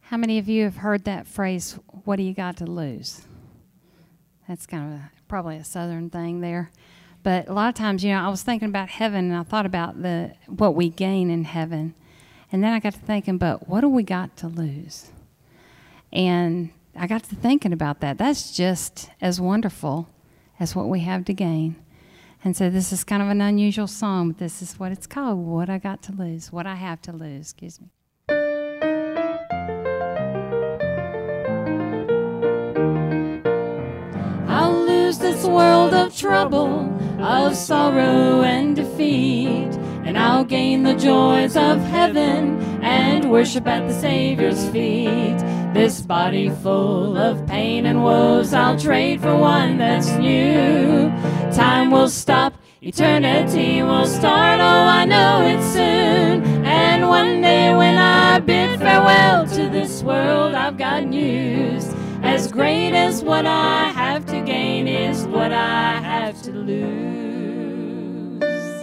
How many of you have heard that phrase, what do you got to lose? That's kind of probably a southern thing there. But a lot of times, I was thinking about heaven, and I thought about what we gain in heaven. And then I got to thinking, but what do we got to lose? And I got to thinking about that. That's just as wonderful as what we have to gain. And so this is kind of an unusual song, but this is what it's called, What I Got to Lose, What I Have to Lose, excuse me. I'll lose this world of trouble, of sorrow and defeat, and I'll gain the joys of heaven and worship at the Savior's feet. This body full of pain and woes I'll trade for one that's new. Time will stop, eternity will start, oh I know it soon. And one day when I bid farewell to this world, I've got news. As great as what I have to gain is what I have to lose.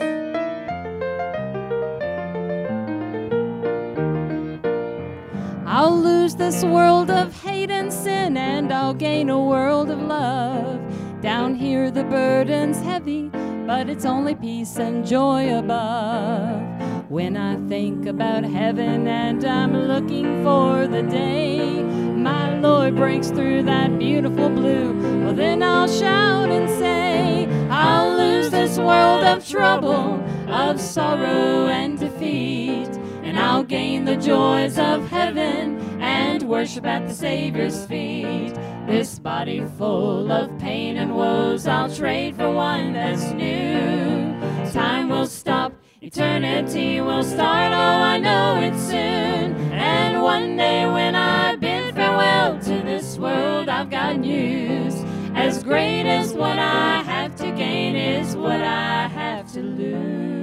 I'll lose this world of hate and sin, and I'll gain a world of love. Down here the burden's heavy, but it's only peace and joy above. When I think about heaven and I'm looking for the day my Lord breaks through that beautiful blue, well then I'll shout and say, I'll lose this world of trouble, of sorrow and defeat, and I'll gain the joys of heaven and worship at the Savior's feet. This body full of pain and woes I'll trade for one that's new. Time will stop, eternity will start, oh I know it soon. And one day when I bid farewell to this world, I've got news. As great as what I have to gain is what I have to lose.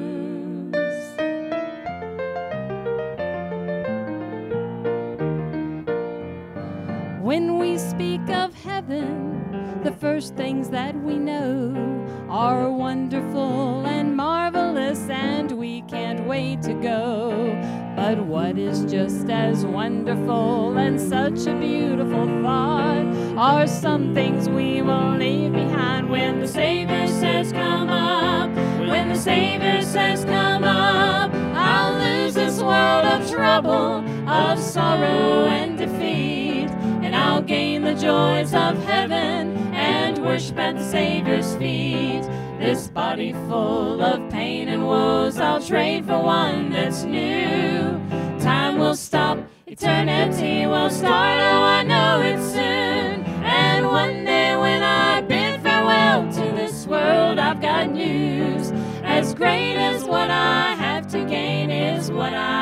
When we speak of heaven, the first things that we know are wonderful and marvelous, and we can't wait to go. But what is just as wonderful and such a beautiful thought are some things we will leave behind when the Savior says come up. When the Savior says come up, I'll lose this world of trouble, of sorrow and defeat, and I'll gain the joys of heaven and worship at the Savior's feet. This body full of pain and woes I'll trade for one that's new. Time will stop, eternity will start, oh I know it soon. And one day when I bid farewell to this world, I've got news. As great as what I have to gain is what I